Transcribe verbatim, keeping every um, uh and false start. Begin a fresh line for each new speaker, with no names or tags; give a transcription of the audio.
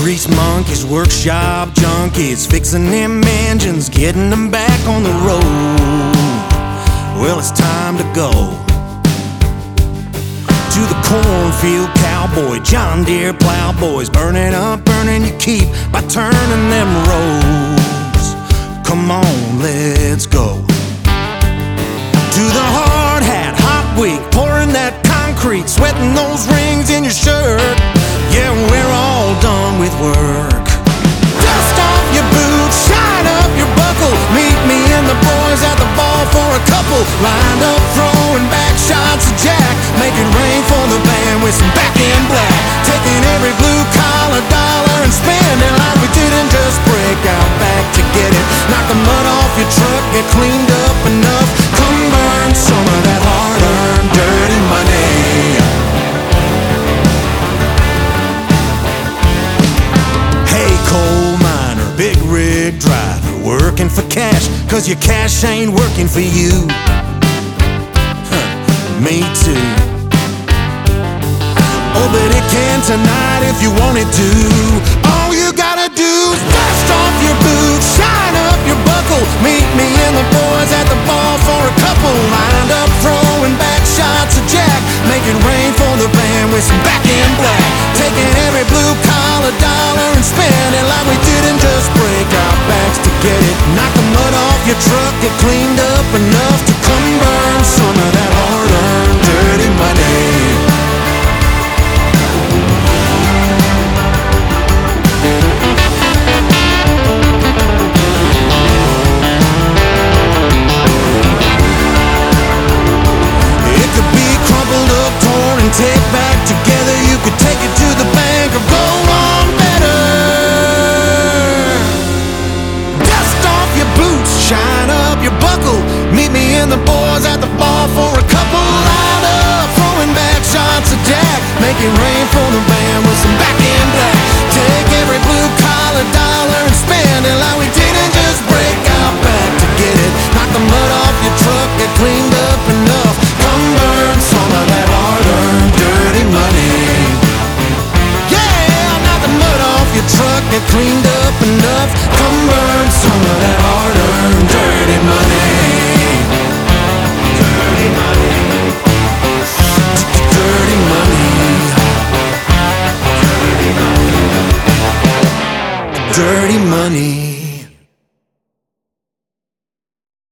Grease monkeys, workshop junkies, fixing them engines, getting them back on the road. Well, it's time to go to the cornfield cowboy, John Deere plowboys, burning up, burning your keep by turning them rows. Come on, let's go to the hard hat, hot week, pouring that concrete, sweating those rings in your shirt. Yeah, we're all done with work. Dust off your boots, shine up your buckle. Meet me and the boys at the ball for a couple. Lined up, throwing back shots of Jack, making rain for the band with some back in black. Taking every blue collar dollar and spending like we didn't just break out back to get it. Knock the mud off your truck, get cleaned up enough. Come burn some of that hard-earned dirty money. Coal miner, big rig driver, working for cash, cause your cash ain't working for you. Huh, me too. Oh, but it can tonight if you want it to. All you gotta do is dust off your boots, shine up your buckle. Meet me and the boys at the ball for a couple. Lined up, throwing back shots of Jack, making rain for the band with some back in black. Taking every blue collar dollar and spending like we didn't just break our backs to get it. Knock the mud off your truck, get cleaned up enough to come burn some of that hard-earned dirty money. Take back together, you could take it to the bank or go on better. Dust off your boots, shine up your buckle. Meet me and the boys at the bar for a couple. Lined up, throwing back shots of Jack, making rain for the band with some back in black. Take every blue collar dollar and spend it like we didn't just break our back to get it. Knock the mud off your truck, get cleaned up enough. Come burn some of that hard-earned dirty money. Yeah, knock the mud off your truck, get cleaned up enough. Come burn some of that hard-earned dirty money. Dirty money. Dirty money. Dirty money. Dirty money.